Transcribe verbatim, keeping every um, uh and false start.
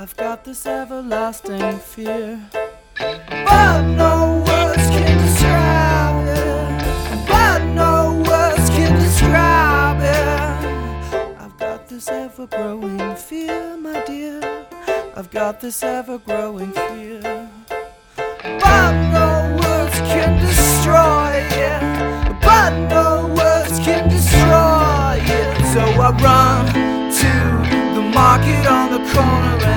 I've got this everlasting fear, but no words can describe it, but no words can describe it. I've got this ever-growing fear, my dear, I've got this ever-growing fear.